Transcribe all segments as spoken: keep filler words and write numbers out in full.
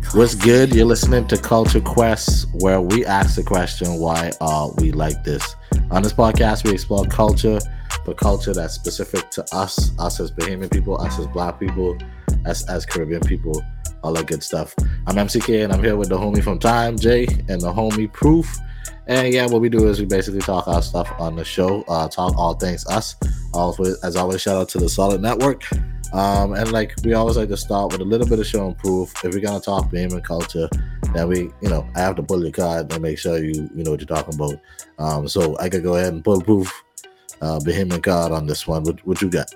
What's good? You're listening to Culture Quest, where we ask the question, why are we like this? On this podcast, we explore culture, but culture that's specific to us, us as Bahamian people, us as Black people, us as Caribbean people, all that good stuff. I'm M C K, and I'm here with the homie from Time, Jay, and the homie Proof. And yeah, what we do is we basically talk our stuff on the show, uh, talk all things us. Always, as always, shout out to the Solid Network. Um, and like we always like to start with a little bit of show and proof. If we're gonna talk Bahamian culture, then we, you know, I have to pull your card and make sure you you know what you're talking about. Um, so I could go ahead and pull proof uh Bahamian card on this one. What what you got?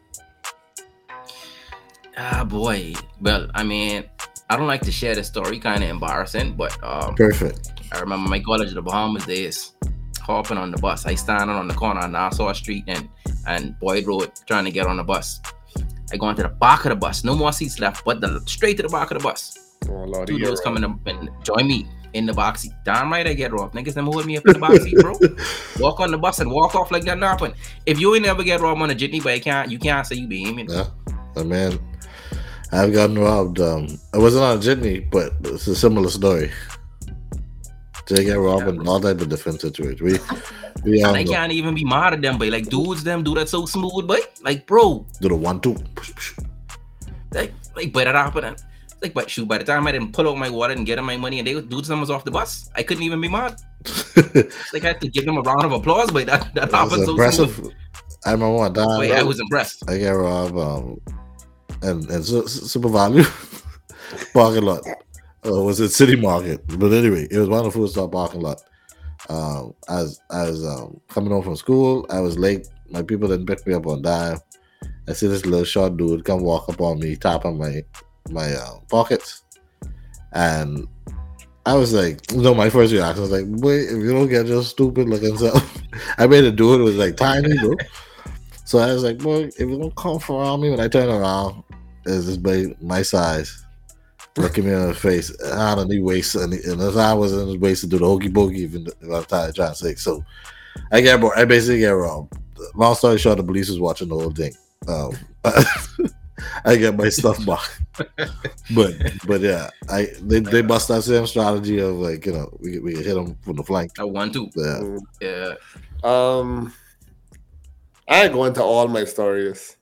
Ah boy. Well, I mean, I don't like to share the story, kind of embarrassing, but um, perfect. I remember my college of the Bahamas days, hopping on the bus. I standing on the corner on Nassau Street and and Boyd Road, trying to get on the bus. I go into the back of the bus. No more seats left, but the straight to the back of the bus. Oh, Lord, Two girls coming up and join me in the box seat. Damn right I get robbed. Niggas them hold me up in the box seat, bro. Walk on the bus and walk off like that happened. If you ain't never get robbed on a jitney, but you can't, you can't say you be aiming. Yeah, I mean, I've gotten robbed. Um, I wasn't on a jitney, but it's a similar story. They get robbed in all type of different situations. We, we and I can't even be mad at them, but like dudes, them do that so smooth, but like, bro, do the one two, like, like, but it happened. Like, but shoot, by the time I didn't pull out my wallet and get them my money, and they dudes them was off the bus, I couldn't even be mad. Like I had to give them a round of applause, but that that happened so impressive. smooth. I remember one time. Wait, I was impressed. I get robbed, um, and and su- super value parking lot. Uh, was it City Market? But anyway, it was one of the food stop parking lot. Um, as as um, coming home from school, I was late. My people didn't pick me up on time. I see this little short dude come walk up on me, tap on my my uh, pockets, and I was like, no, my first reaction was like, wait, if you don't get your stupid looking self, I made it do it. It was like tiny, bro. So I was like, boy, if you don't come around me, when I turn around, is this baby my size? Looking me in the face, I don't need waist, and, and as I was in his waist to do the hokey pokey, even if I'm trying to say. So I get, I basically get robbed. Long story short, the police was watching the whole thing. Um, I get my stuff back, but but yeah, I they, they bust that same strategy of like, you know, we we hit them from the flank. I want to, yeah, yeah. Um, I ain't going to all my stories.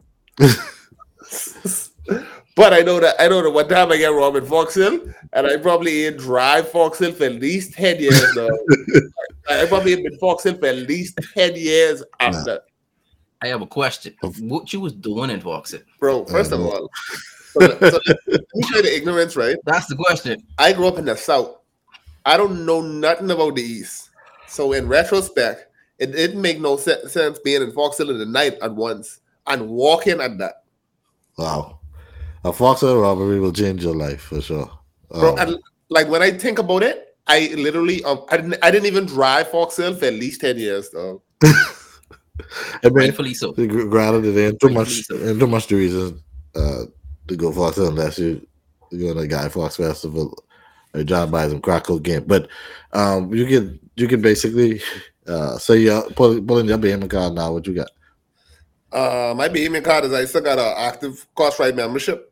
But I know that I know that one time I get robbed in Fox Hill, and I probably ain't drive Fox Hill for at least ten years now. I probably ain't been Fox Hill for at least ten years after. I have a question. What you was doing in Fox Hill? Bro, first of all, so, so you show the ignorance, right? That's the question. I grew up in the South. I don't know nothing about the East. So in retrospect, it didn't make no se- sense being in Fox Hill in the night at once and walking at that. Wow. A Fox Hill robbery will change your life for sure, um, bro. And, like when I think about it, I literally, um, I didn't, I didn't even drive Fox Hill for at least ten years, though. I mean, rightfully so. Granted, there ain't too much, so. ain't too much the reason uh, to go Fox Hill unless you you're going to Guy Fox Festival or John buys some crack cocaine. But um, you can you can basically uh, say you're pulling pull your Bahamian card now. What you got? Uh, my Bahamian card is I still got an active Cartwright membership.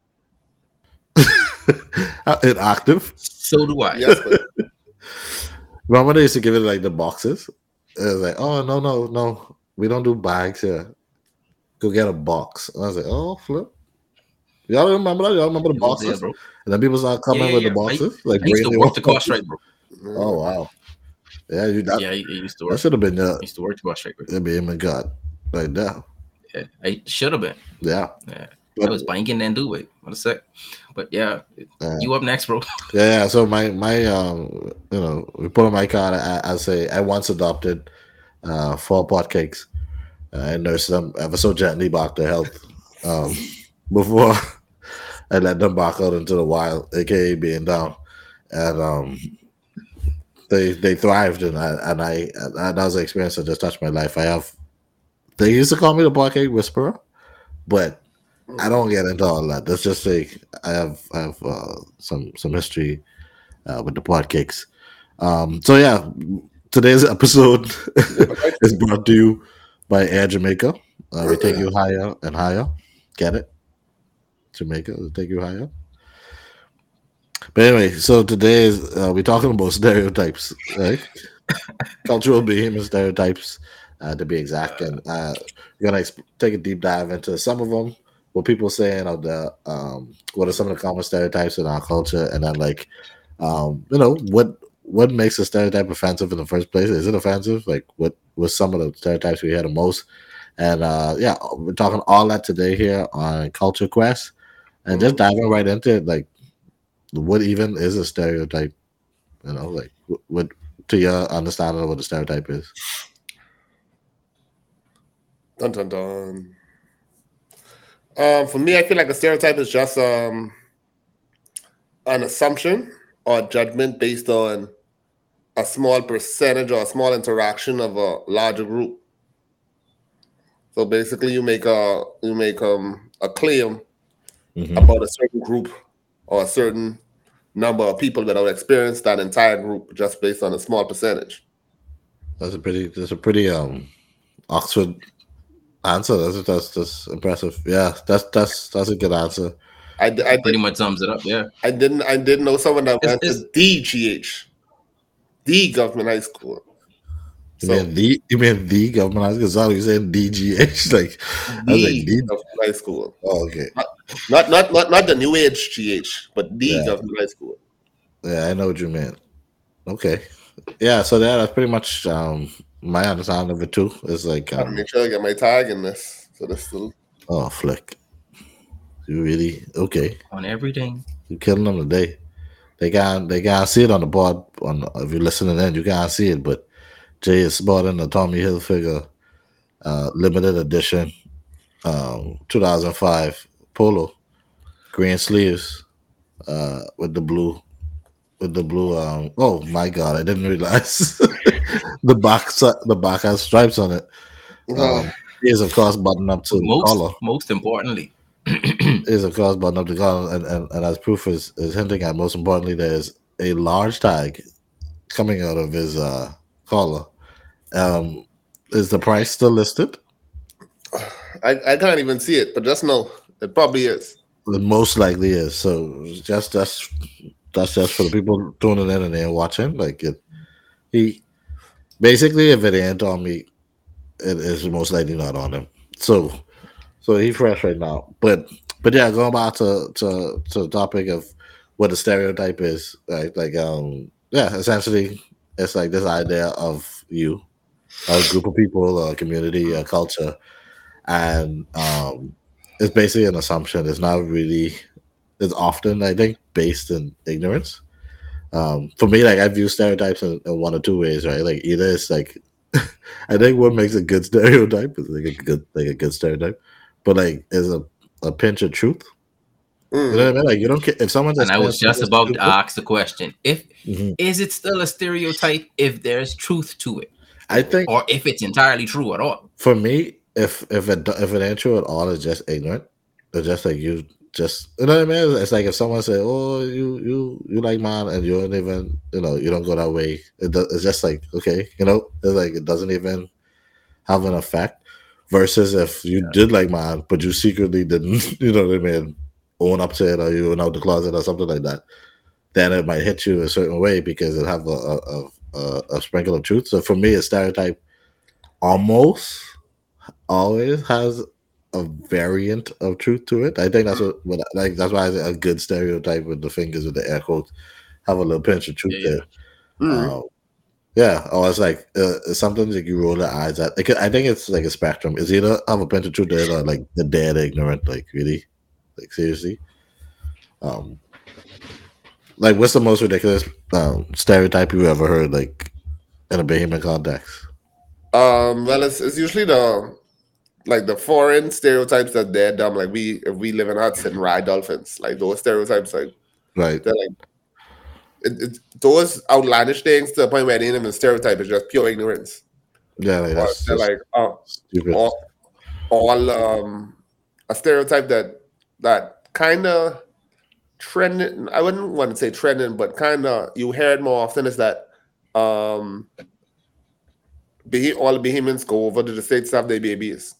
Inactive. So do I. Yes, but remember they used to give it like the boxes. It was like, oh no, no, no, we don't do bags here. Go get a box. And I was like, oh flip. Y'all remember that? Y'all remember the boxes? There, and then people started coming yeah, with yeah. the boxes. I, like I used to work the Cartwright, bro. Oh wow. Yeah, you. That, yeah, I used to work. That should have been. Uh, I used to work the Cartwright. It'd be him and God, like that. Yeah, I should have been. Yeah. Yeah. I was banking and do it. What a sec. But yeah, uh, you up next, bro. Yeah, yeah. So my my um you know, we put on my card. I, I say I once adopted uh four pot cakes. Uh, I nursed them ever so gently back to health. Um before I let them back out into the wild, aka being down. And um they they thrived and I and I and that was an experience that just touched my life. I have they used to call me the pot cake whisperer, but I don't get into all that. Let's just say I have I have uh, some some history uh, with the pot cakes. Um, so yeah, today's episode is brought to you by Air Jamaica. Uh, we take you higher and higher. Get it? Jamaica will take you higher. But anyway, so today is uh, we're talking about stereotypes, right? Cultural behavior stereotypes, uh, to be exact, and uh, we're gonna exp- take a deep dive into some of them. What people saying of the um, what are some of the common stereotypes in our culture, and then like, um, you know, what what makes a stereotype offensive in the first place? Is it offensive? Like, what was some of the stereotypes we hear the most? And uh, yeah, we're talking all that today here on Culture Quest, and just Mhm. diving right into it. Like, what even is a stereotype? You know, like what, what to your understanding of what a stereotype is? Dun dun dun. Um, for me, I feel like a stereotype is just um an assumption or judgment based on a small percentage or a small interaction of a larger group. So basically, you make a you make um a claim Mm-hmm. about a certain group or a certain number of people that have experienced that entire group just based on a small percentage. That's a pretty. That's a pretty um Oxford answer. That's that's that's impressive. Yeah, that's that's that's a good answer. I, d- I, Pretty did, much sums it up. Yeah. I didn't I didn't know someone that It's, went to it's D G H, the government high school. You So mean the you mean the government high school? Sorry, you saying D G H? Like I was like the the. government high school. Oh, okay. Not not not not the new age G H, but the Yeah, government high school. yeah, I know what you meant. Okay. Yeah, so that, that's pretty much um my understanding of it too. It's like Gotta um make sure I get my tag in this. So this still oh flick. You really okay. on everything. You killing them today. They can't they can't see it on the board on if you're listening in, you can't see it, but Jay is sporting the Tommy Hilfiger uh limited edition um two thousand five polo, green sleeves, uh with the blue with the blue um oh my god, I didn't realize the back si- the back has stripes on it. uh, Um is of course buttoned up to But the most collar. most importantly, Is of course buttoned up to the collar, and, and, and as proof is, is hinting at, most importantly, there's a large tag coming out of his uh collar. Um is the price still listed? I, I can't even see it, but just know it probably is. It most likely is. So just that's that's just for the people tuning in and they're watching. Like it, he basically, if it ain't on me, it is most likely not on him. So so he fresh right now. But but yeah, going back to to to the topic of what a stereotype is, right? Like um yeah, essentially it's like this idea of you, a group of people, a community, a culture, and um it's basically an assumption. It's not really. It's often, I think, based in ignorance. Um, for me, like I view stereotypes in, in one or two ways, right? Like either it's like, I think what makes a good stereotype is like a good, like a good stereotype, but like is a, a pinch of truth. You know Mm. what I mean? Like you don't care if someone and just I was says just something about to stupid. ask the question: If Mhm. is it still a stereotype if there's truth to it, I think or if it's entirely true at all? for me, if if it if it ain't true at all, it's just ignorant. It's just like you just you know what I mean. It's like if someone say, "Oh, you you you like man," and you don't even you know you don't go that way. It does, it's just like okay, you know, it's like it doesn't even have an effect. Versus if you did like man, but you secretly didn't, you know what I mean, own up to it or you went out the closet or something like that, then it might hit you a certain way because it have a a, a, a sprinkle of truth. So for me, a stereotype almost always has a variant of truth to it. I think that's what, what like that's why I say a good stereotype with the fingers with the air quotes have a little pinch of truth Yeah, yeah. there. Mm. Um, yeah, or it's like uh, sometimes like you roll the eyes at. Like, I think it's like a spectrum. It's either have a pinch of truth there or like the dead ignorant. Like really, like seriously. Um, like what's the most ridiculous um, stereotype you ever heard? Like in a Bahamian context. Um, well, it's, it's usually the like the foreign stereotypes that they're dumb. Like we if we live in huts and ride dolphins, like those stereotypes, like Right. they're like it, it, those outlandish things to the point where they ain't even stereotype. It's just pure ignorance. Yeah, like Or that's they're just like oh, stupid. all, all um a stereotype that that kind of trending. I wouldn't want to say trending, but kind of you hear it more often is that um Bah- all the Bahamians go over to the states to have their babies.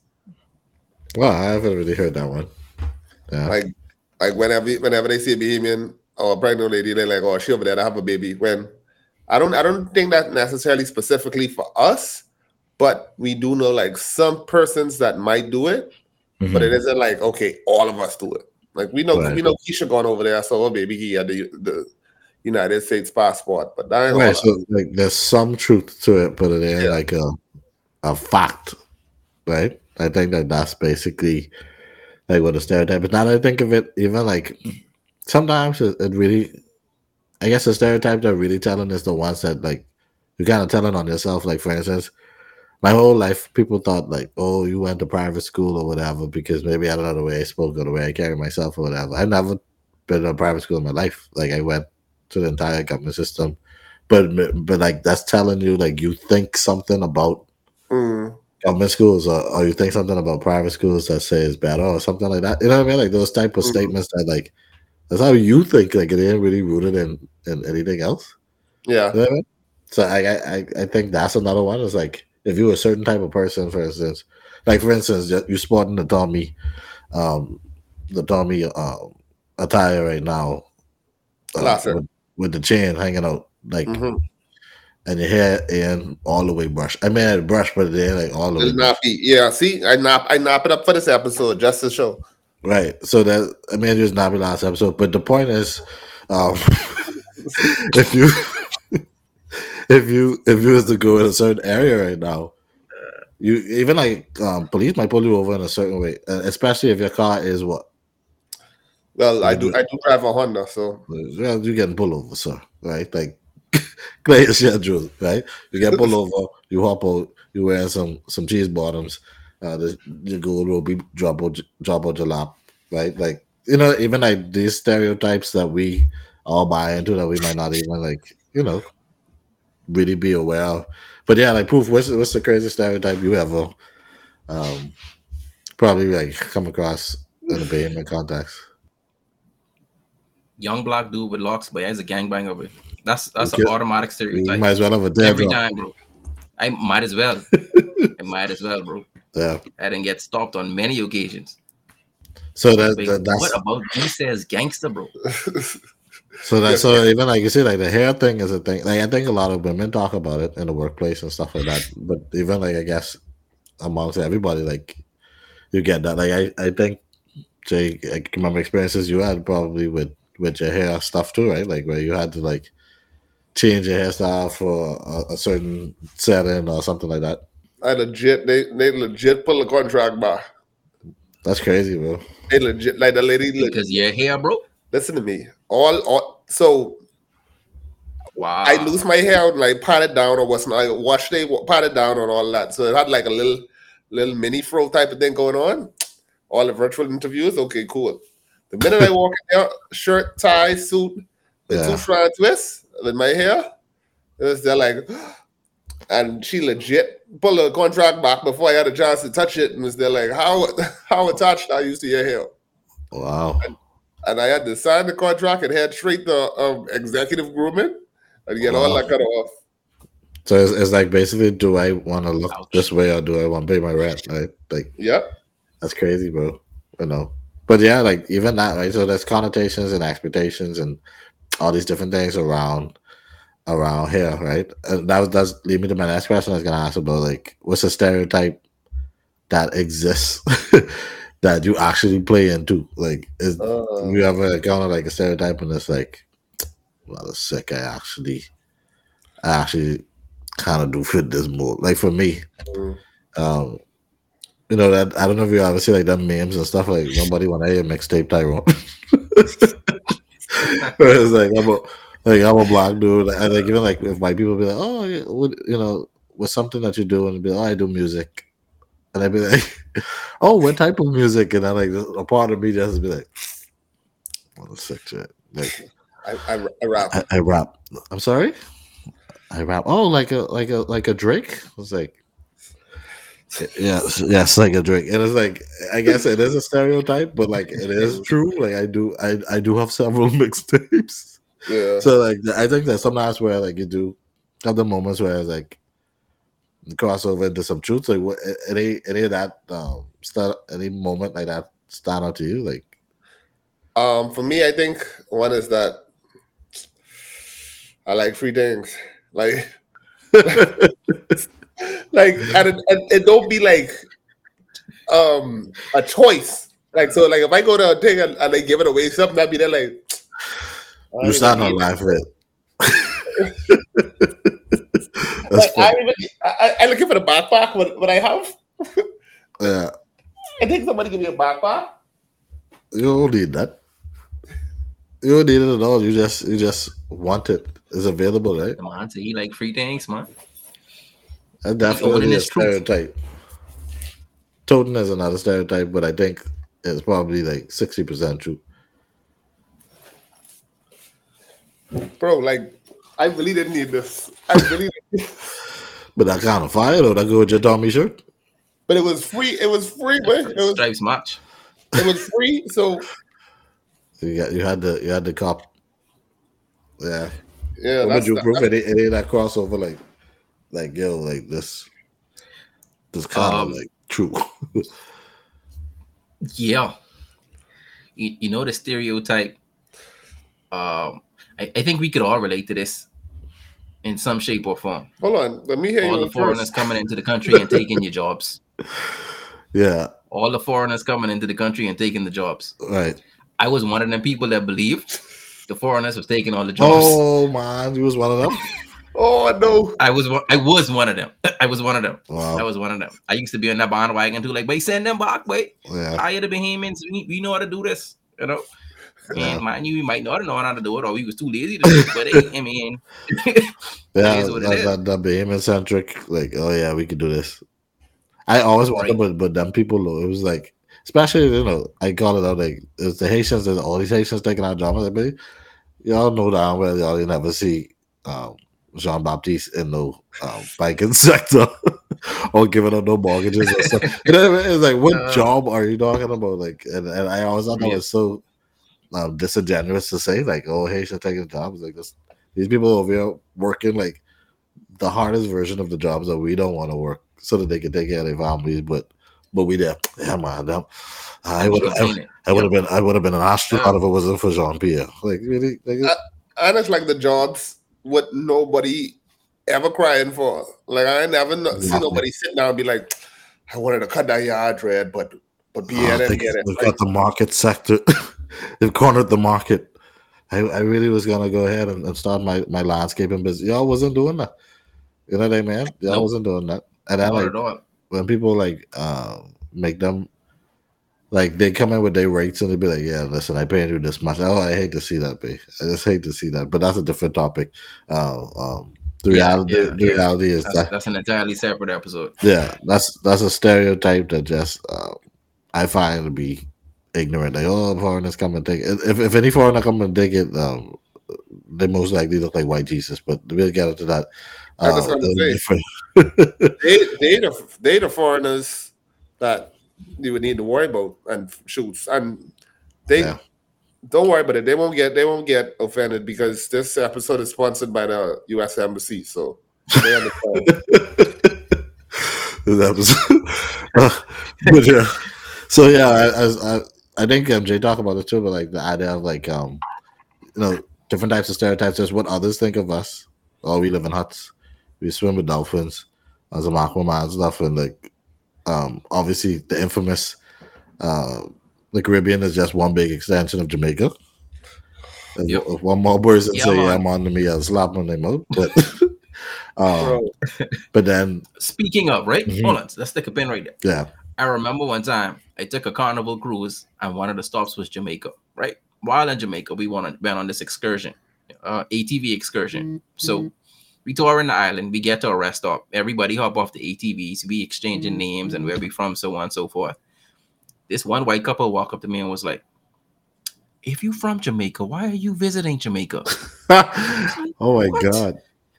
Well, I haven't really heard that one. Yeah. Like like whenever whenever they see a Bahamian or a pregnant lady, they're like, oh, she over there to have a baby. When I don't I don't think that necessarily specifically for us, but we do know like some persons that might do it, mm-hmm. but it isn't like, okay, all of us do it. Like we know right. we know Keisha gone over there, so her baby he had the, the United States passport, but that ain't right. So like, there's some truth to it, but it ain't yeah. like a a fact, right? I think that that's basically like what the stereotype is. Now that I think of it, even like sometimes it, it really, I guess the stereotype they're really telling is the ones that like you're kind of telling on yourself. Like for instance, my whole life people thought like, oh, you went to private school or whatever because maybe I don't know the way I spoke or the way I carry myself or whatever. I've never been to a private school in my life. Like I went to the entire government system, but but like that's telling you like you think something about mm. government schools or, or you think something about private schools that say it's better or something like that. You know what I mean? Like those type of mm. statements that like that's how you think. Like it ain't really rooted in, in anything else. Yeah. You know what I mean? So I, I I think that's another one. It's like if you're a certain type of person, for instance, like for instance, you're sporting the Tommy, um, the Tommy um, attire right now. Uh, with, with the chain hanging out, like, mm-hmm. and your hair and all the way brush. I mean, I had brush, but it ain't like all the way. Nappy. Yeah, see, I nap, I nap it up for this episode just to show. Right. So that I mean, it was nappy last episode, but the point is, um, if you, if you, if you was to go in a certain area right now, you even like um, police might pull you over in a certain way, uh, especially if your car is what. Well, I do. I do drive a Honda, so well, you getting pulled over, sir. Right, like clear schedule. Right, you get pulled over. You hop out. You wearing some some cheese bottoms. Uh, the, the gold will be drop out, drop out your lap. Right, like you know, even like these stereotypes that we all buy into that we might not even like, you know, really be aware of. But yeah, like proof. What's what's the craziest stereotype you ever um probably like come across in a payment context? Young black dude with locks, but he's a gangbanger. Bro. That's that's okay. An automatic stereotype. You might as well have a dead every drop. time, bro. I might as well. I might as well, bro. Yeah. I didn't get stopped on many occasions. So that, that that's what about he says gangster, bro? So that so even like you see, like the hair thing is a thing. Like I think a lot of women talk about it in the workplace and stuff like that. But even like I guess amongst everybody, like you get that. Like I, I think Jay, I can remember experiences you had probably with. with your hair stuff too, right? Like where you had to like change your hairstyle for a, a certain setting or something like that. I legit, they they legit pull a contract back. That's crazy, bro. They legit, like the lady. Because your hair, bro. Listen to me. All, all so. Wow. I lose my hair and like pat it down or what's not. I wash it, pat it down and all that. So it had like a little, little mini fro type of thing going on. All the virtual interviews. Okay, cool. The minute I walk in there, shirt, tie, suit, the yeah. two strand twist with my hair, it was there like, and she legit pulled the contract back before I had a chance to touch it, and was there like, how how attached are you to your hair? Wow. And, and I had to sign the contract and head straight to um, executive grooming and get wow. all that cut off. So it's, it's like basically, do I want to look Ouch. this way or do I want to pay my rent? Right? Like, yeah, that's crazy, bro. You know. But yeah, like even that, right? So there's connotations and expectations and all these different things around around here, right? And that does lead me to my next question I was gonna ask about, like, what's a stereotype that exists that you actually play into? Like, is uh, you ever encounter like a stereotype and it's like, well, it's sick. I actually, I actually kind of do fit this mold. Like for me, mm. um. You know that I don't know if you ever see like them memes and stuff like nobody want to hear mixtape Tyrone. It's like I'm a like I'm a black dude. I like even like if white people be like, oh, yeah, what, you know, what's something that you do, and be like, oh, I do music, and I'd be like, oh, what type of music? And I like a part of me just be like, what a sick shit. Like I, I, I rap. I, I rap. I'm sorry. I rap. Oh, like a like a like a Drake. I was like. Yes, yes, like a Drake, and it's like I guess it is a stereotype, but like it is true. Like I do, I I do have several mixtapes. Yeah. So like I think that sometimes where like you do have the moments where it's like you cross over into some truth. Like what any any of that um start any moment like that stand out to you? Like um for me, I think one is that I like free things. Like, like, and it, and it don't be like um a choice. Like, so, like, if I go to a thing and, and they give it away, something that be there, like, I You don't start even on need life it. it. That's Like, I, funny. even, I, I, I looking for the backpack what, what I have. Yeah, I think somebody give me a backpack. you don't need that. You don't need it at all. You just you just want it. It's available, right? The man say he like free things, man. That's He owning definitely a his truth. stereotype. Toting is another stereotype, but I think it's probably like sixty percent true. Bro, like, I really didn't need this. I really didn't. But that kind of fire though. That go with your Tommy shirt. But it was free. It was free, man. It was, Stripes match. it was free. So, You got you had the you had the cop. Yeah. yeah, But that's, you that, proof that's it, ain't- it ain't that crossover like like yo like this this kind Um, of like true. Yeah. You, you know the stereotype. Um, I, I think we could all relate to this in some shape or form. hold on. Let me hear All you the foreigners first. coming into the country and taking your jobs. Yeah, All the foreigners coming into the country and taking the jobs. right. I was one of them people that believed the foreigners was taking all the jobs. Oh man, you was one of them. Oh no. I was one- I was one of them. I was one of them. I Wow. was one of them. I used to be on that bandwagon too. Like, wait, send them back, wait. Yeah. Hire the Bahamians. We, we know how to do this, you know. Yeah. And mind you, we might not know how to do it, or we was too lazy to do it. But hey, I mean, Yeah, is what it that, is. that, that Bahamian centric, like, oh yeah, we could do this. I always wonder, Right. but but them people, though, it was like, especially you know, I call it out like it's the Haitians, there's all these Haitians taking our jobs. Like, but y'all know damn well y'all never see um, Jean Baptiste in no um, banking sector or giving up no mortgages or stuff. You know what I mean? It's like, what Uh, job are you talking about? Like, and, and I always thought that Yeah. was so um, disingenuous to say, like, oh, Haitians taking jobs. Like, this, these people over here working like the hardest version of the jobs that we don't want to work so that they can take care of their families, but but we there. Yeah, man. Them, I would I, maintain it. I would Yep. have been I would have been an astronaut Yeah. if it wasn't for Jean Pierre. Like really, like, Uh, And it's like the jobs what nobody ever crying for. Like I ain't never no- see Exactly. nobody sit down and be like, I wanted to cut that yard red, but but B oh, N M they, get it. they've Like, got the market sector. They've cornered the market. I, I really was gonna go ahead and, and start my, my landscaping business. Y'all wasn't doing that. You know what I mean? Y'all Nope. wasn't doing that. And then Not like at all. when people like uh, make them like they come in with their rates and they be like, yeah, listen, I paid you this much. Oh, I hate to see that, B. I just hate to see that. But that's a different topic. Uh, um, the Yeah, reality, yeah, the yeah. reality is That's, that that's an entirely separate episode. yeah, that's that's a stereotype that just uh, I find to be ignorant. Like, oh, foreigners come and take it. If if any foreigner come and take it, um, they most likely look like white Jesus. But we'll get into that. I was Uh, gonna in say. different- they they the they the foreigners that you would need to worry about and shoots. And they Yeah. don't worry about it. They won't get they won't get offended because this episode is sponsored by the U S Embassy. So they understand. That was, uh, but yeah. So yeah, I, I, I- I think um, Jay talked about it too, but like the idea of like um, you know, different types of stereotypes. Just what others think of us. Oh, we live in huts. We swim with dolphins, as a aquaman and stuff, and like um, obviously the infamous uh, the Caribbean is just one big extension of Jamaica. If, Yep. if one more person Yeah, say man. yeah, I'm on to me, I'll slap on their mouth. But um, Bro, but then Speaking of, right? Mhm. Hold on. Let's stick a pin right there. yeah, I remember one time I took a carnival cruise and one of the stops was Jamaica, right? While in Jamaica, we went on, went on this excursion, uh, A T V excursion. So we tour in the island, we get to a rest stop. Everybody hop off the A T Vs, we exchanging names and where we from, so on and so forth. This one white couple walked up to me and was like, if you from Jamaica, why are you visiting Jamaica? oh my What? god,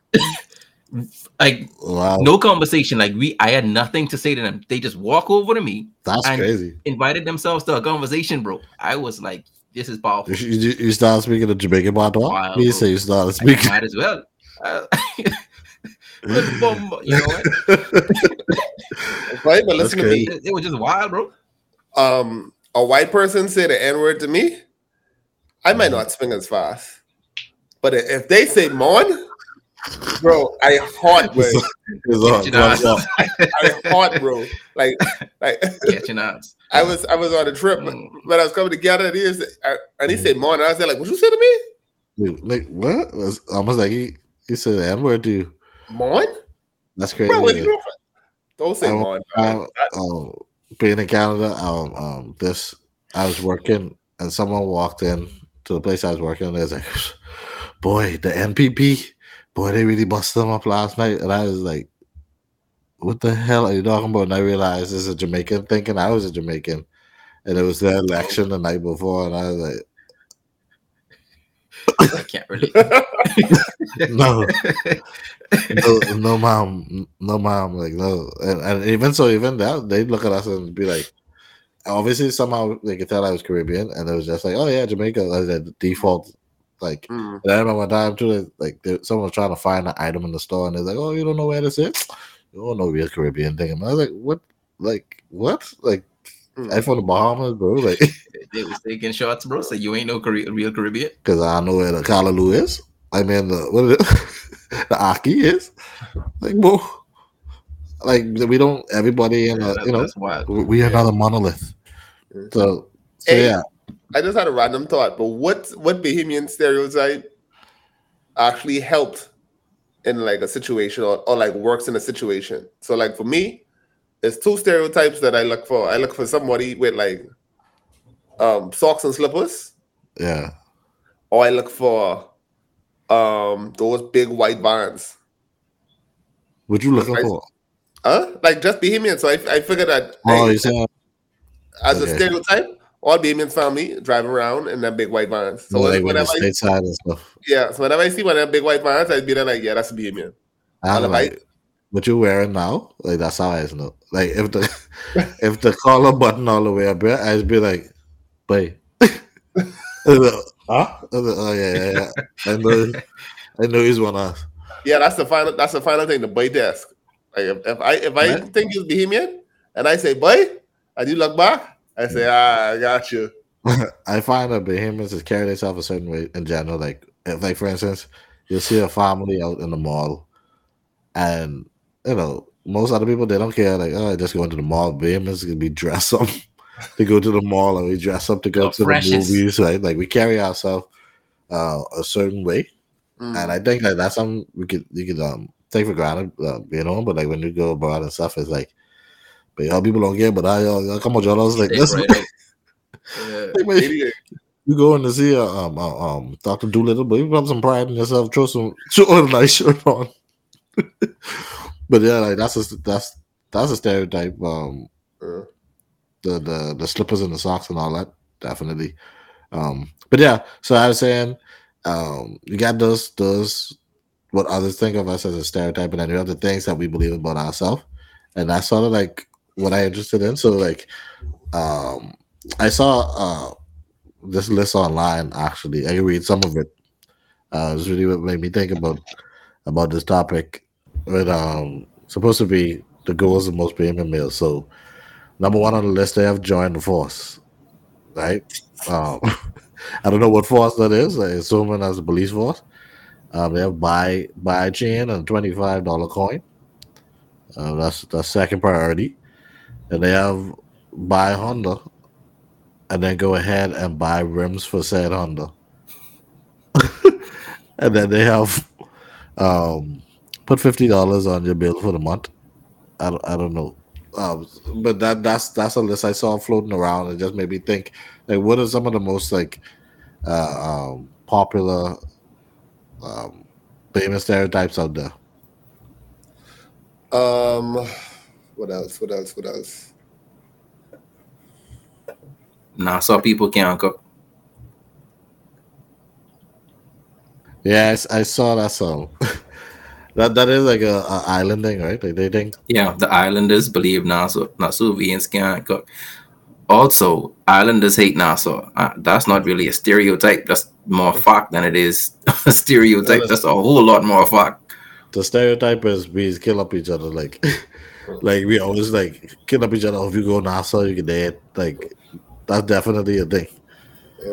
Like, wow, no conversation. Like, we, I had nothing to say to them. They just walk over to me, that's and crazy. invited themselves to a conversation, bro. I was like, this is powerful. You, you, you start speaking of Jamaican patois? Wow, Me bro. say you started I speaking. might as well. Uh, with bum, you know what? right? But That's listen to me. It, it was just wild, bro. Um, a white person say the N word to me, I Mm-hmm. might not swing as fast. But if they say mon, bro, I hot, bro. Catching ass. I hot, bro. Like, like Catching ass. I was, I was on a trip Mm. when I was coming together, and he, was, I, and he said mon, and I was like, "What you say to me?" Dude, like what? It was almost like he, he said the N word to you. Mon? That's crazy. Bro, you don't say I, mon. I, um, being in Canada, um, um, this I was working, and someone walked in to the place I was working, and they was like, "Boy, the N P P, boy, they really busted them up last night." And I was like, "What the hell are you talking about?" And I realized this is a Jamaican thinking I was a Jamaican, and it was their election the night before, and I was like, I can't relate. no, no, no, mom, no, mom, like no, and, and even so, even that they look at us and be like, obviously somehow they could tell I was Caribbean, and it was just like, oh yeah, Jamaica, like the default, like. Mm. And I remember one time too, like there, someone was trying to find an item in the store, and they're like, oh, you don't know where this is? You don't know real Caribbean thing. And I was like, what, like what, like. Mm. I from the Bahamas, bro. Like They was taking shots, bro. So you ain't no Car- real Caribbean. because I know where the Callaloo is. I mean, the what is it? The Aki is. Like, bro, like we don't. Everybody in, Yeah, a, that- you know, that's wild. we, we are not a monolith. Mm. So, so Hey. yeah, I just had a random thought, but what what Bahamian stereotype actually helped in like a situation or, or like works in a situation? So like for me, there's two stereotypes that I look for. I look for somebody with like um socks and slippers, yeah. or I look for um those big white vans. What you looking Right. for? Huh? Like just Bahamian. So I, I figured that Oh, hey, you saying as a okay. stereotype, all Bahamian family drive around in that big white vans. So so like when the whenever I, stateside and stuff? yeah, so whenever I see one of them big white vans, I'd be there like, yeah, that's a Bahamian. I'm And if like, what you wearing now? Like that's how I know. Like if the if the collar button all the way up, here, I'd be like, "Boy, huh? Oh yeah, yeah, yeah. I know, I know he's one of us." Yeah, that's the final. That's the final thing. The boy desk. Like if, if I if I Right. think he's Bahamian and I say boy, and you look back, I say ah, I got you. I find that Bahamians just carry themselves a certain way in general. Like, if, like for instance, you'll see a family out in the mall, and you know most other people they don't care. Like, oh, I just going to the mall. Bahamians can be dressed up to go to the mall, and we dress up to go Oh, to precious. the movies. Right? Like we carry ourselves uh, a certain way, Mm. and I think that that's something we could you could um take for granted, uh, you know. But like when you go abroad and stuff, it's like, but y'all people don't care. But I y'all, y'all come on, y'all. I was like, Take this. right out. Yeah. Like, man, Idiot. you going to see uh, um uh, um Doctor Doolittle, but you have some pride in yourself. Throw some throw a nice shirt on. But yeah, like that's a that's that's a stereotype. Um, Uh, the the the slippers and the socks and all that definitely. Um, but yeah, so I was saying, um, you got those those what others think of us as a stereotype, and then you have the things that we believe about ourselves, and that's sort of like what I'm interested in. So like, um, I saw uh this list online actually. I can read some of it. Uh, it's really what made me think about about this topic. With um, supposed to be the goals of most premium males. So number one on the list, they have joined the force, right? Um, I don't know what force that is. I assume it as a police force. Um, they have buy buy chain and twenty five dollar coin. Uh, that's that's second priority, and they have buy Honda, and then go ahead and buy rims for said Honda, and then they have um, put fifty dollars on your bill for the month. I don't, I don't know. Um, but that that's that's a list I saw floating around and just made me think like what are some of the most like uh, um, popular um, famous stereotypes out there? um, what else? What else? What else? Nah, so people can't cook. Yes, I saw that song. that that is like a, a island thing, right? Like they think Yeah, the Islanders believe Nassau, Nassauvians can't cook. Also, Islanders hate Nassau. Uh, that's not really a stereotype. That's more fact than it is a stereotype. That's a whole lot more fact. the stereotype is we kill up each other. Like like we always like kill up each other. If you go NASA, you get dead. Like that's definitely a thing. Yeah.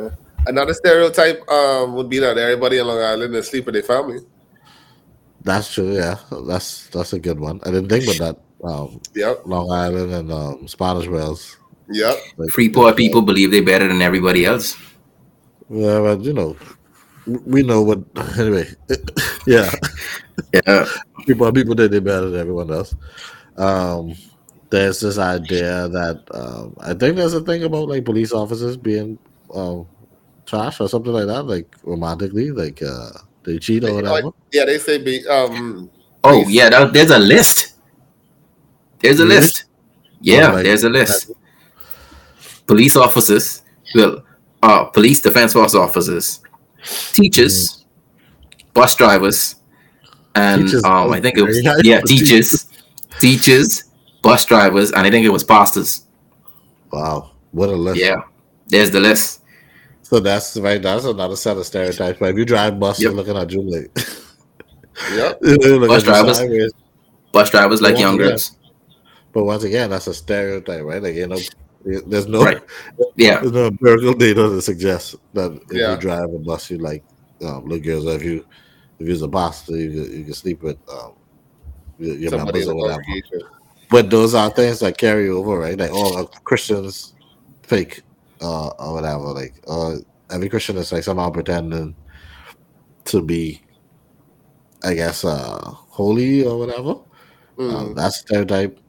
Another stereotype um, would be that everybody in Long Island is sleep with their family. That's true. Yeah, that's that's a good one. I didn't think about that. Um, Yep. Long Island and um, Spanish Wells. Yep. Like, Freeport uh, people believe they're better than everybody else. Yeah, but you know, we know what. Anyway, yeah, Yeah. people people think they're better than everyone else. Um, there's this idea that um, I think there's a thing about like police officers being um, trash or something like that, like romantically, like uh, they cheat or whatever. Yeah, they say be um. Oh police- yeah, that, there's a list. There's a Really? list. Yeah, like- there's a list. Police officers, well, uh, police defense force officers, teachers, bus drivers, and Teachers um, are I think it was very high yeah, for teachers, teachers, bus drivers, and I think it was pastors. Wow, what a list! Yeah, there's the list. So that's right. That's another set of stereotypes. But if you drive bus, Yep. they're looking at you like Yep. they look Bus at you drivers. sideways. Bus drivers like Once young again, girls. But once again, that's a stereotype, right? Like you know, there's no Right. Yeah, there's no empirical data that suggests that if Yeah. you drive a bus, you like um, look girls. Or if you if you're a pastor, you can, you can sleep with um, your, your Somebody members in or the whatever. congregation. But those are things that carry over, right? Like all uh, Christians fake uh, or whatever. Like uh, every Christian is like somehow pretending to be, I guess, uh, holy or whatever. Mm. Um, that's stereotype.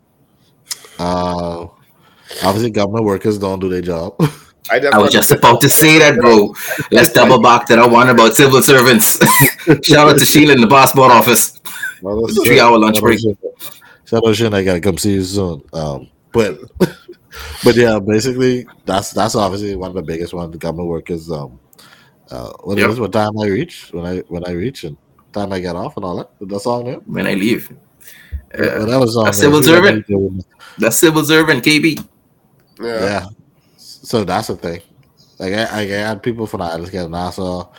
Uh, obviously, government workers don't do their job. I, I was just about to say that, bro. Let's double back to that one about civil servants. Shout out to Sheila in the passport office. Well, that's It's a three-hour lunch break. Shout out, Shin, I gotta come see you soon. Um, but but yeah, basically, that's that's obviously one of the biggest ones. The government workers. Um, uh, what Yep. it is, what time I reach, when I when I reach, and time I get off, and all that. That's all name. When I leave. Uh, Whatever song. a civil servant? that's civil servant, K B. Yeah. Yeah. So that's the thing. Like I, I had people from the islands get Nassau.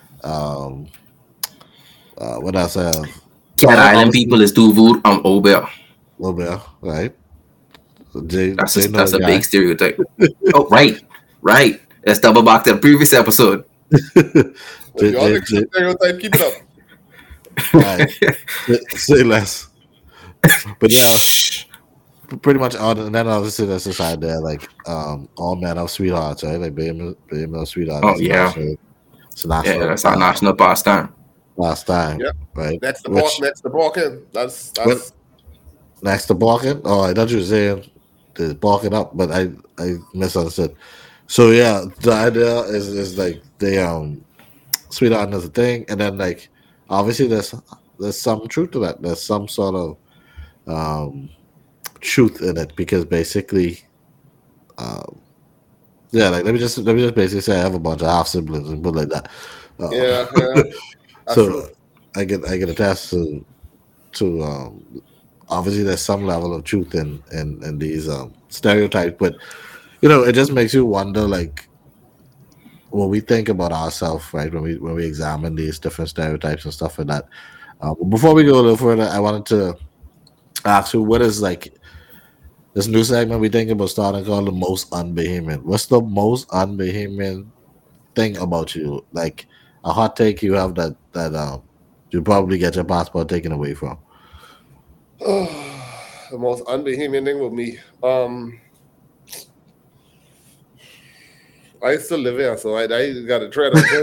Um, uh, what else? Uh, Cat uh, Island obviously- people is Duvour um Obel. little bit, right? They, That's they a, know that's the a guy. big stereotype. Oh, right, right. Let's double back to the previous episode. If They- y'all they- think it's a stereotype, keep it up. Right. Say- Say less. But yeah, pretty much all. And then obviously there's this idea like um, all men are sweethearts, right? Like Bay Mill, Bay Mill sweethearts. Oh, It's a yeah. national- It's a Yeah, national. that's our national pastime. last time, Yep. right? Next to Which- Balk, next to Balkan. That's that's next to balking. Oh, I thought you were saying the balking up, but I I misunderstood. So yeah, the idea is is like they um sweetheart is a thing, and then like obviously there's there's some truth to that. There's some sort of um truth in it because basically, um yeah, like let me just let me just basically say I have a bunch of half siblings and put like that. Uh, yeah, yeah. That's so true. I get I get attached to to um obviously there's some level of truth in in, in these um stereotypes, but you know it just makes you wonder like when we think about ourselves, right? When we when we examine these different stereotypes and stuff like that. Uh, but before we go a little further, I wanted to ask you what is like this new segment we think about starting called the most unbehaving. What's the most unbehaving thing about you? Like a hot take you have that that um you probably get your passport taken away from. The most unbehaving thing with me. Um, I still live here, so I, I got to tread on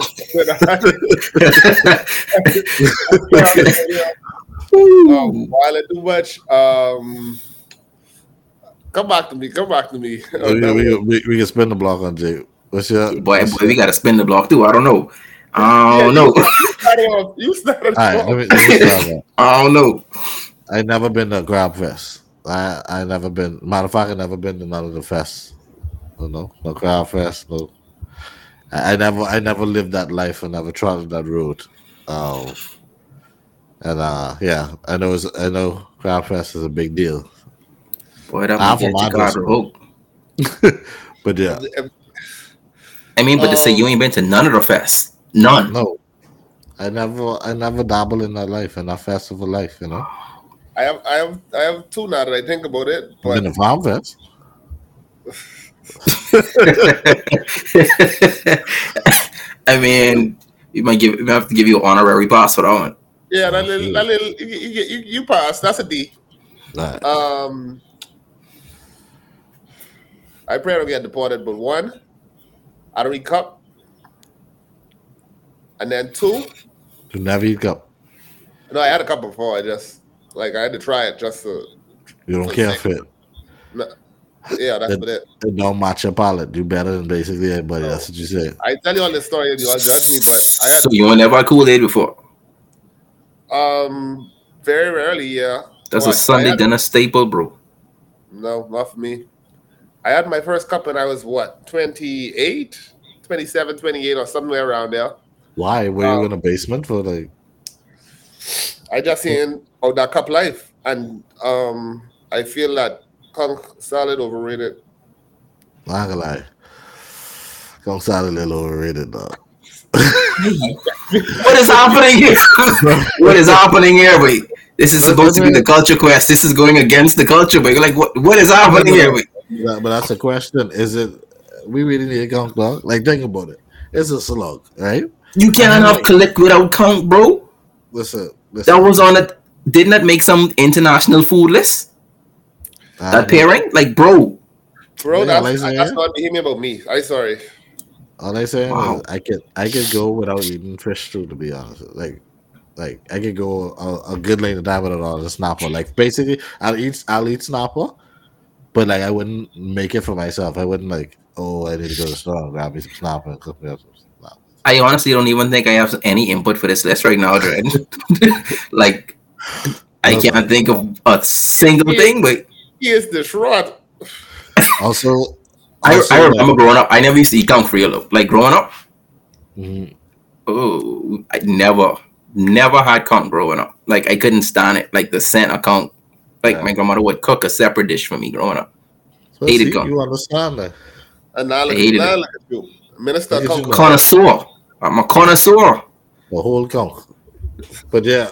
this. um, while I do much, um, come back to me. Come back to me. we, we, we, we can spin the block on Jay. What's your Boy, what's boy, we your- gotta spin the block too. I don't know. I don't Yeah, know. You started off. You started All right, off. let me, let me start that. I don't know. I never been to Grab Fest. I I never been. Matter of fact, I never been to none of the fests. You know, no Grab Fest. No, I, I never I never lived that life. I never trotted that road. Um, and uh, yeah, I know it's, I know Grab Fest is a big deal. Boy, that I'm would get from you Manchester. caught hook. But yeah, I mean, but to say Um, you ain't been to none of the fests. None. no, I never I never dabble in that life in that festival life. You know, I have, I have, I have two now that I think about it. I've been But to Farm Fest. I mean, we might give. We have to give you an honorary pass for that one. Yeah, that little, that little you, you, you, you pass. That's a D. Right. Um, I pray I don't get deported, but one, I don't eat cup, and then two, You never eat cup. no, I had a cup before. I just like I had to try it just to. You don't For care sake. for it. No, yeah, that's It, what it. it don't match your palate. You better than basically everybody. No. That's what you said. I tell you all this story, and you all judge me, but I had So you ain't never had Kool-Aid before? um very rarely, yeah. That's Well, a Sunday I had- dinner staple, bro. No, not for me. I had my first cup when I was what, twenty-eight, twenty-seven, twenty-eight, or somewhere around there. Why? Were you Um, in a basement for like? I just seen oh that cup life, and um I feel that conch salad overrated. Not gonna lie. Don't sound a little overrated, dog. What is happening here? What is happening here, wait? This is supposed to be the culture quest. This is going against the culture, but like, what? What is happening here, wait? Yeah, but that's a question. Is it? We really need a conch, dog. Like, think about it. It's a slug, right? You can't have collect without count, bro. Listen, listen. That was on it. Didn't that make some international food list? I That know. pairing, like, bro. Bro, Yeah, that's, like I said, that's yeah. not behaving about me. I sorry. All I saying Wow. is I could I could go without eating fish too, to be honest. Like like I could go a, a good length of time without all the snapper. Like basically I'll eat I'll eat snapper, but like I wouldn't make it for myself. I wouldn't like, oh, I need to go to the store and grab me some snapper and cook me up some snapper. I honestly don't even think I have any input for this list right now, Dred. Like, I No, can't but- think of a single thing, but He is distraught. Also, I, also, I remember like, growing up, I never used to eat conch real though. Like, growing up, mhm. oh, I never, never had conch growing up. Like, I couldn't stand it. Like, the scent of conch. Like, Yeah. my grandmother would cook a separate dish for me growing up. So hated see, conch. you understand that. And now look, I hated now it. look at you. Minister Look at conch. you. Connoisseur. I'm a connoisseur. The whole conch. But yeah.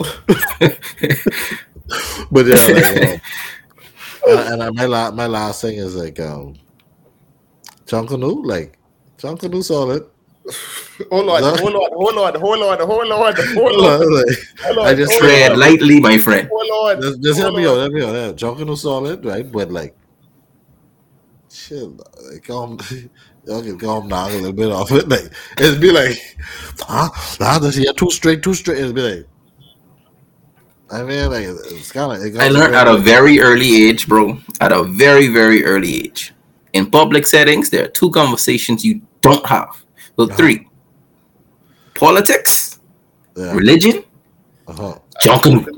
But yeah, like, um, and, and my la- my last thing is like um Chunkanu, like Chunkanu solid. Hold on, No. hold on, hold on, hold on, hold on, hold Hold on, on, like, hold on. I just hold Tread on, lightly, my friend. Hold on. just, just help hold me on. out, help me out. Yeah, Chunkanu solid, right? But like, chill, like, calm, y'all can calm down a little bit off it. Like, it'd be like, huh? Nah, this yeah, too straight, too straight. It'd be like, I mean, like, it's kind of. It I learned at a very early age, bro. At a very, very early age. In public settings, there are two conversations you don't have. Well, three. Politics, yeah. religion, Uh-huh. jungle.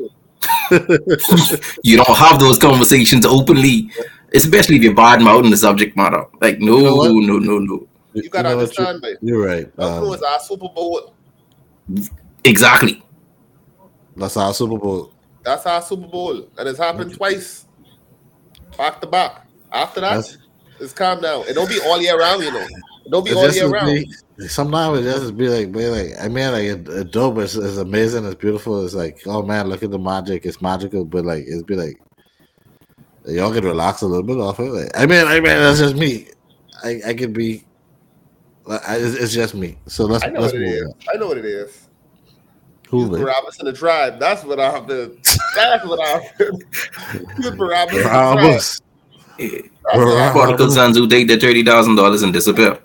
You don't have those conversations openly, especially if you're bad mouthing the subject matter. Like, no, You know what? no, no, no. You gotta know what, understand, babe. You're right. That Um, was our Super Bowl. Exactly. that's our Super Bowl. That's our Super Bowl, and it's happened twice, back to back. After that, That's- it's calm down. It don't be all year round, you know. It don't be It all just year would round. be- sometimes it just be like, be like, I mean, like, it, it's dope. It's, it's amazing. It's beautiful. It's like, oh man, look at the magic. It's magical. But like, it's be like, y'all can relax a little bit off it. Like, I mean, I mean, that's just me. I, I could be. I, it's, it's just me. So let's I know let's what it move is. on. I know what it is. Who Use man? Barabbas in the tribe. That's what I've been. That's what I've been. Use Barabbas in the tribe. Barabbas. Yeah. That's what I've been. Prodigal sons who take their thirty thousand dollars and disappear.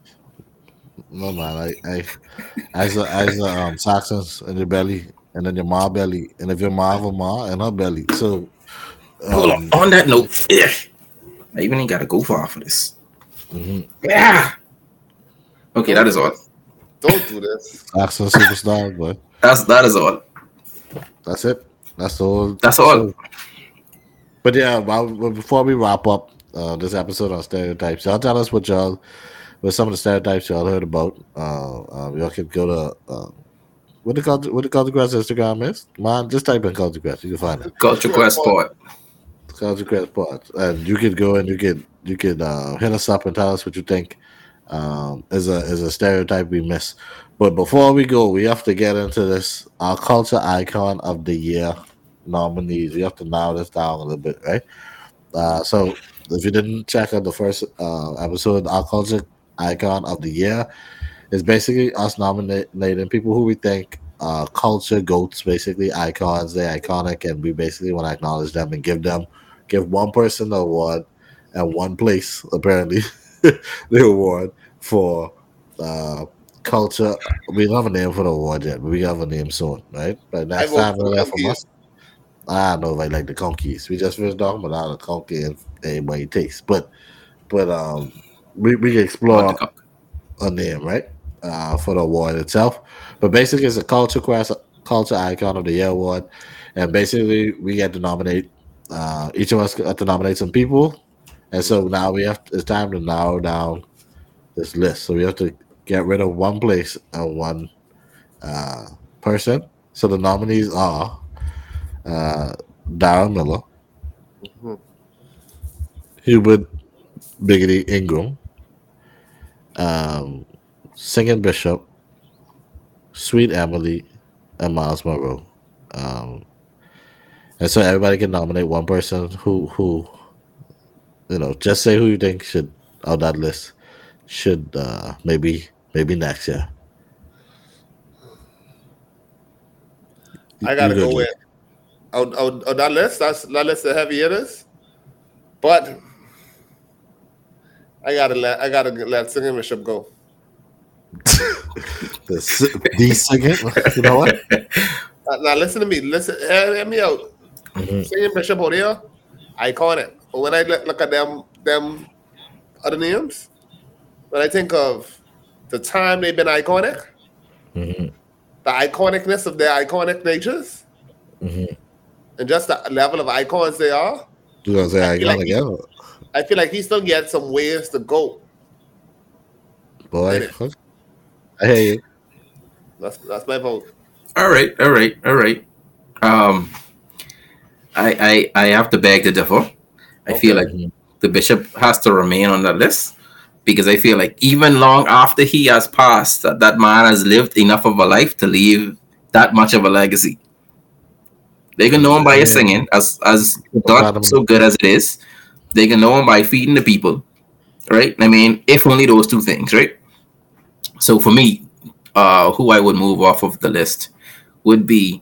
No man, I, I as a, as a, um Saxons in your belly, and then your ma belly, and if your ma have a ma in her belly, so Hold um, on. On that note, yeah. I even ain't got to go far for this. mhm. Yeah. Okay, that is all. Don't do this. Saxon superstar, but That's that is all. that's it. That's the whole. That's all. But yeah, well, well, before we wrap up uh, this episode on stereotypes, y'all tell us what y'all, what some of the stereotypes y'all heard about. Uh, uh, y'all can go to uh, what the culture, what the Culture Quest Instagram is. Man, just type in Culture Quest, you can find it. Culture Quest Sport. Culture Quest Pod, and you could go and you could you could uh, hit us up and tell us what you think um, is a is a stereotype we miss. But before we go, we have to get into this our culture icon of the year nominees. We have to narrow this down a little bit, right? Uh, so if you didn't check out the first uh, episode, our culture icon of the year, It's basically us nominating people who we think uh, culture goats, basically icons. They're iconic, and we basically want to acknowledge them and give them give one person the award and one place apparently the award for uh, culture. We don't have a name for the award yet, but we have a name soon, right? But I next vote time for we'll the have from Conkeys. us. I don't know if I like the conkeys. We just finished talking about how the conky and anybody tastes, but but um, we we can What the explore cock? a name, right? Uh, for the award itself. But basically, it's a culture quest, culture icon of the year award, and basically we get to nominate. Uh, each of us get to nominate some people, and so now we have. It's time to narrow down this list. So we have to get rid of one place and one uh, person. So the nominees are uh, Darren Miller, Mhm. Hubert Biggity Ingram, um, Singing Bishop, Sweet Emily, and Miles Monroe. Um, and so everybody can nominate one person who who you know just say who you think should on that list should uh, maybe maybe next year. You, I you gotta go, go Jay. with on, on, on that list. That's that list of heavy hitters. But I gotta let I gotta let Singing Bishop go. The, si- the singing, you know what? Uh, now listen to me. Listen, hear, hear me out. Mhm. Singing Bishop out here, iconic. But when I look, look at them them other names, when I think of the time they've been iconic, Mhm. the iconicness of their iconic natures, Mhm. and just the level of icons they are, You gonna say I I feel got like he, again, I feel like he still get some ways to go in boy? it. I hear you. That's that's my vote. All right, all right, all right. Um, I I I have to beg to differ. I feel Okay. like Mhm. the bishop has to remain on that list because I feel like even long after he has passed, that, that man has lived enough of a life to leave that much of a legacy. They can know him by I his mean, singing, as as super not platinum. so good as it is. They can know him by feeding the people, right? I mean, if only those two things, right? So for me, uh, who I would move off of the list would be,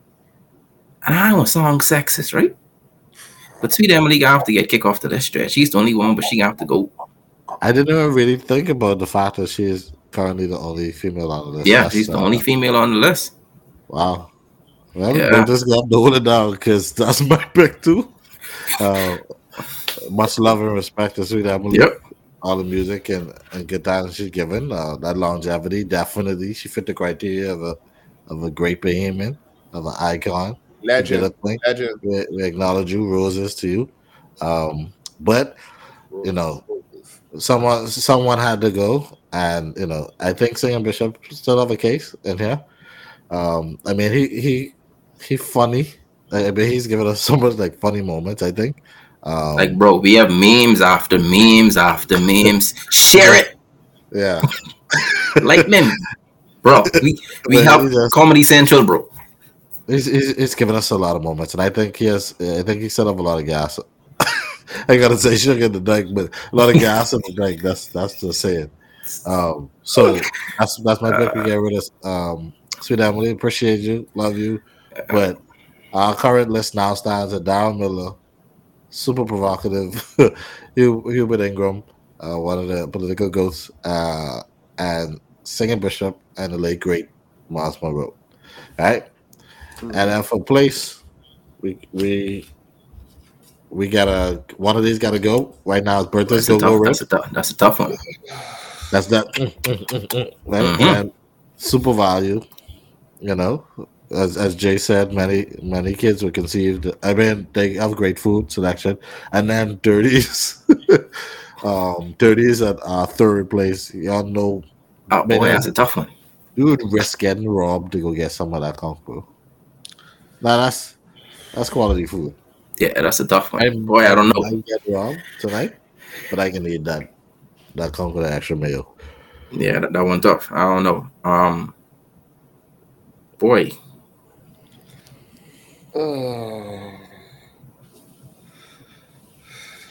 and I know song sexist, right? But Sweet Emily gonna have to get kicked off the list stretch. She's the only one, but she gonna have to go. I didn't even really think about the fact that she is currently the only female on the list. Yeah, That's she's the uh, only female on the list. wow. Well, Yeah. don't just got hold it down because that's my pick too. Uh, much love and respect to Sweet Emily. Yep. All the music and, and good times she's given. Uh, that longevity, definitely, she fit the criteria of a of a great behemoth, of an icon. She did a Legend, thing. legend. We, we acknowledge you. Roses to you. Um, but you know, someone someone had to go, and you know, I think Singing Bishop still have a case in here. Um, I mean, he he he funny. I mean, he's given us so much like funny moments. I think. Like, Um, bro, we have memes after memes after memes. Share it, yeah, lightning, bro. We we but he have just Comedy Central, bro. he's, he's he's given us a lot of moments, and I think he has. I think he set up a lot of gas. I gotta say, sugar in the dike, but a lot of gas in the dike. That's that's the saying. Um, so that's that's my pick. We get rid of um, Sweet Emily. Appreciate you, love you, but our current list now stands at Darren Miller, super provocative, Hugh- Hubert Ingram, uh, one of the political ghosts, uh, and Singing Bishop, and the late great Miles Monroe. Right, and then for place, we we we gotta one of these gotta go right now. His birthday's That's a go go tough. red. That's a tough. That's a tough one. That's that mm, mm, mm, mm, right, Mm-hmm. and super value. You know, as as Jay said, many many kids were conceived. I mean, they have great food selection, and then thirties, um, thirties at uh, third place. Y'all know, Oh man, boy, that's a tough one. you would risk getting robbed to go get some of that conch, bro. Now that's that's quality food. Yeah, that's a tough I one. Boy, I I don't know. might get robbed tonight, but I can eat that that conch with extra mayo. Yeah, that, that one tough. I don't know. Um, boy, Oh.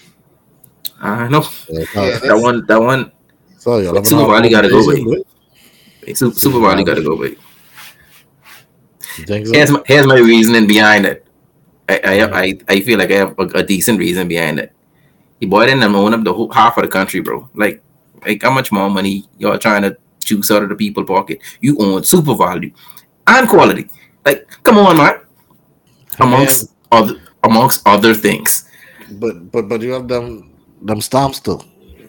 I don't know. Yeah, Yeah, That this, one. That one. so y'all But let me know Super how Valley gotta go, conversation baby. went. Super, Super Valley got to go, wait. You think so? Here's my, here's my reasoning behind it. I I, I, I feel like I have a, a decent reason behind it. The boy didn't own up the whole half of the country, bro. Like, like how much more money y'all trying to juice out of the people pocket? You own Super Value and quality. Like, come on, man. Amongst yeah. other amongst other things. But but but you have them them stamps though.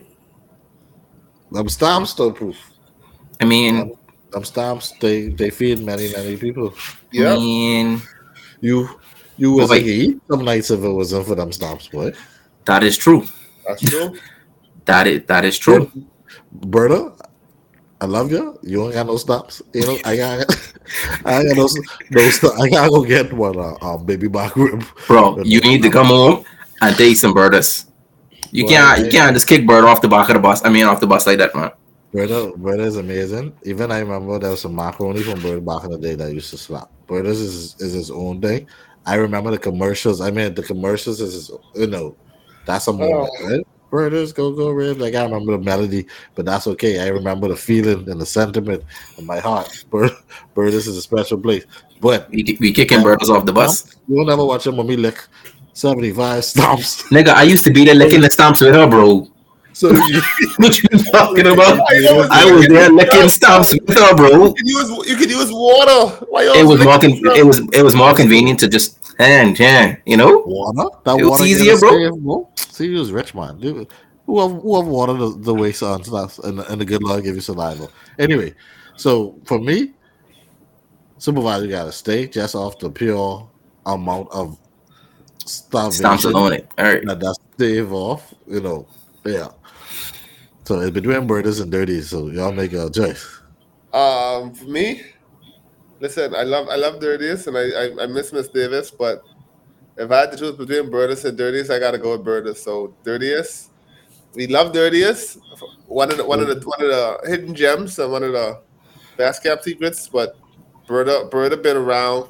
Them stamps still proof. I mean, them, them stamps they they feed many many people. Yeah. I mean, you you was like eat some nights if it wasn't for them stamps, boy. That is true. That's true. that is that is true. Berta, I love you. You ain't got no stops. You know, I got I got no no stop. I gotta go get one uh, uh, baby back rib. Bro, you need to come home and take some Bertas. You well, can't you can't just kick Berta off the back of the bus. I mean off the bus like that, man. Berta, Berta is amazing. Even I remember there was some macaroni from Berta back in the day that used to slap. Berta's is is his own thing. I remember the commercials. I mean the commercials is his, you know. That's a moment, oh. right? Burgers, go, go, ribs. Like, I remember the melody, but that's okay. I remember the feeling and the sentiment in my heart. Burgers is a special place. But we, we kicking yeah, burgers off the bus. You'll never watch him when we lick seventy-five stomps. Nigga, I used to be there licking the stomps with her, bro. So you, what you talking about? I was there licking stomps with her, bro. You could use, you could use water. Why it was more con- it was it was more convenient to just hand, hand, you know? Water? That it water was easier, bro. Save, bro. See, you was rich, man. Dude, who have, who have water the, the way son stuff and, and the good Lord give you saliva. Anyway, so for me, supervisor got to stay just off the pure amount of starvation. Stomps alone it. All right. That that's stave off, you know. Yeah. So it's between Burgers and Dirties, so y'all make a choice. Um, for me, listen, I love I love Dirties and I, I, I miss Miss Davis, but if I had to choose between Burgers and Dirties, I gotta go with Burgers. So Dirtiest, we love Dirtiest. One of the one of the one of the hidden gems and one of the best kept secrets, but Berta Berta been around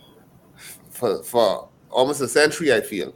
for for almost a century, I feel.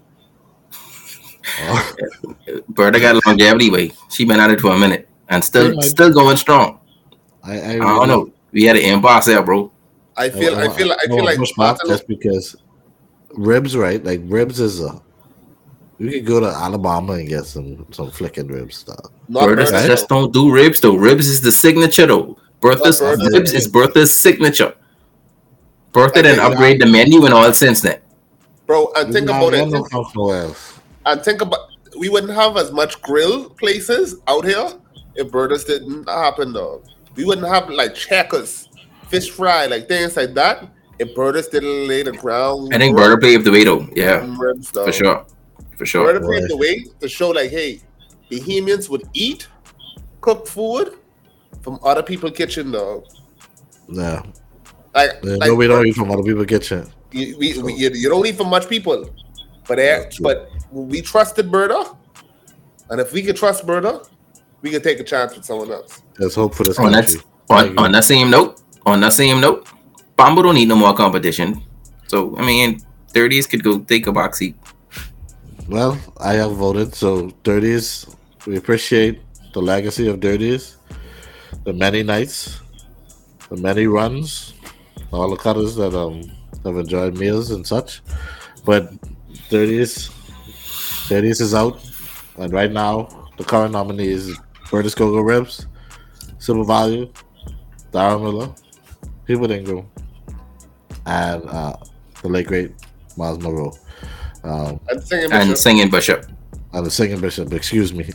Oh. Berta got longevity, way. She been at it for a minute and still still going strong. I, I, I don't know. We had an impasse there, bro. I feel I, I feel I feel like that's because ribs, right? Like ribs is a. You could go to Alabama and get some some flicking ribs stuff. Berta's right? Just don't do ribs though. Ribs is the signature though. Bertha's ribs is Bertha's signature. Bertha then upgrade the menu and all since then. Bro, and think about it. And think about, we wouldn't have as much grill places out here if Berta's didn't happen, though. We wouldn't have like Checkers, fish fry, like things like that if Berta's didn't lay the ground. I think Berta paved the way, though. Yeah, ribs, though. for sure, for sure. Berta paved the way to show, like, hey, Bahamians would eat cooked food from other people's kitchen, though. Yeah. Like, yeah, like no, we don't eat from other people's kitchen. You, we, so. we, you, you don't eat from much people, but yeah, but. We trusted Berta, and if we could trust Berta, we could take a chance with someone else. Let's hope for this on country. That, on, on that same note, on that same note, Bambo don't need no more competition. So I mean, thirties could go take a box seat. Well, I have voted, so thirties. We appreciate the legacy of thirties, the many nights, the many runs, all the cutters that um have enjoyed meals and such. But thirties. thirties is out, and right now the current nominee is Berta's Go-Go Ribs, Super Value, Darren Miller, Hubert Ingram, and uh, the late great Miles Monroe. Um, and singing Bishop. And singing Bishop. And the singing Bishop. Excuse me.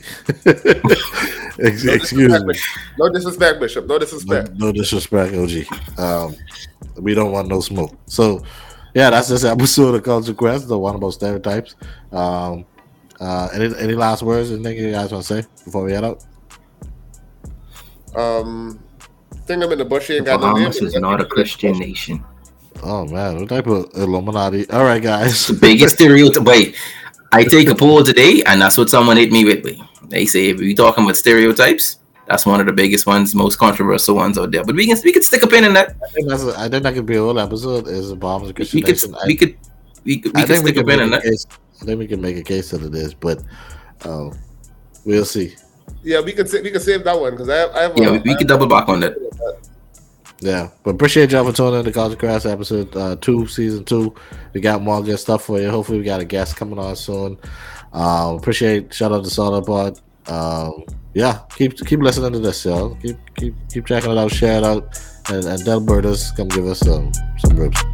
Ex- no excuse me. No disrespect, Bishop. No disrespect. No, no disrespect, O G. Um, we don't want no smoke. So, yeah, that's this episode of Culture Quest, the one about stereotypes. Um, Uh, any any last words? Anything you guys want to say before we head out? Um, I think I'm in the bush. Ain't got no name. Bahamas is not a Christian nation. Oh man, what type of Illuminati? All right, guys. The biggest stereotype. Wait, I take a poll today, and that's what someone hit me with. They say if we talking about stereotypes, that's one of the biggest ones, most controversial ones out there. But we can we can stick a pin in that. I think that's a, I think that could be a whole episode. Is the Bahamas a Christian we could, nation? We I, could we could we could stick a pin in that. Case. I think we can make a case that it is, but uh, we'll see. Yeah, we could we could save that one because I have, I have yeah a, we, we could double back on that. Yeah, but appreciate y'all for tuning in to College Crash episode uh, two, season two. We got more good stuff for you. Hopefully, we got a guest coming on soon. Um, appreciate shout out to Soda Pod. Um, yeah, keep keep listening to this, y'all. Keep keep keep checking it out, share it out, and and Delbertus come give us some some ribs.